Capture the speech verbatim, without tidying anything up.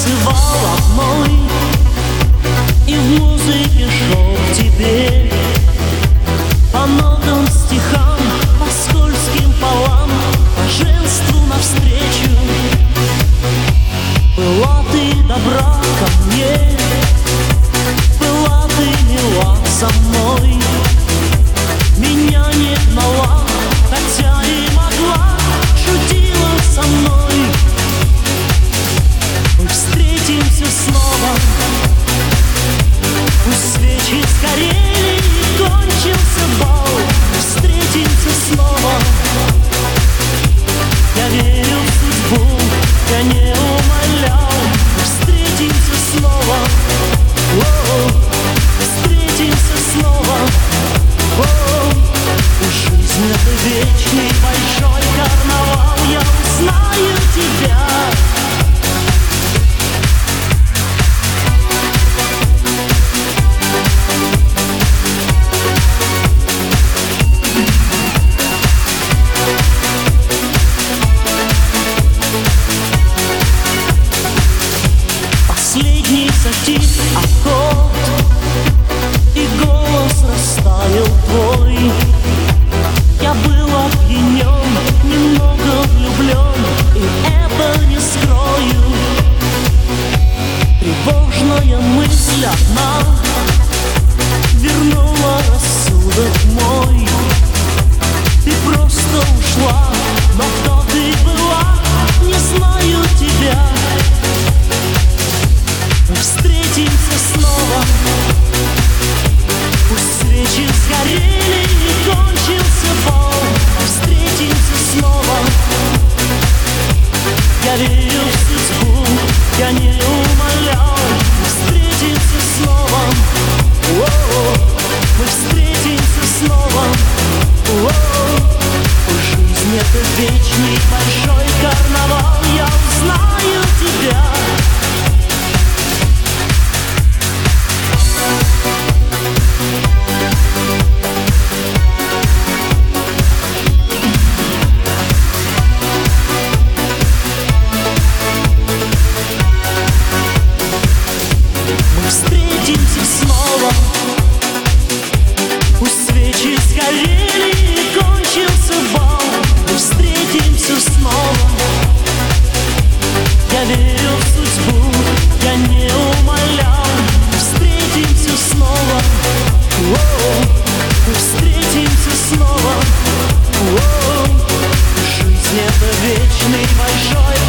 танцевал одной, и в музыке шел к тебе. По нотам, стихам, по скользким полам, по женству навстречу. Была ты добра ко мне, была ты мила со мной. Меня не гнала, хотя и могла, шутила со мной. Мы встретимся снова, пусть свечи сгорели и кончился бал. Встретимся снова, я верю в судьбу, я не умолял. Встретимся снова, о-о, встретимся снова, о-о. Жизнь — это вечный большой карнавал, я узнаю тебя. Последний затих аккорд, и голос растаял твой. Я был опьянен, немного влюблен, и это не скрою. Тревожная мысль одна вернула рассудок мой. Ты просто ушла, но кто ты была, не знаю тебя. Мы встретимся снова, пусть свечи сгорели и кончился бал. Встретимся снова, я верю в судьбу, я не умолял. Встретимся снова, о-о, мы встретимся снова, о-о. Жизнь — это вечный большой карнавал, я узнаю тебя. Встретимся снова, пусть свечи сгорели и кончился бал. Мы встретимся снова, я верю в судьбу, я не умолял. Встретимся снова, о-о, мы встретимся снова, о-о. Жизнь — это вечный большой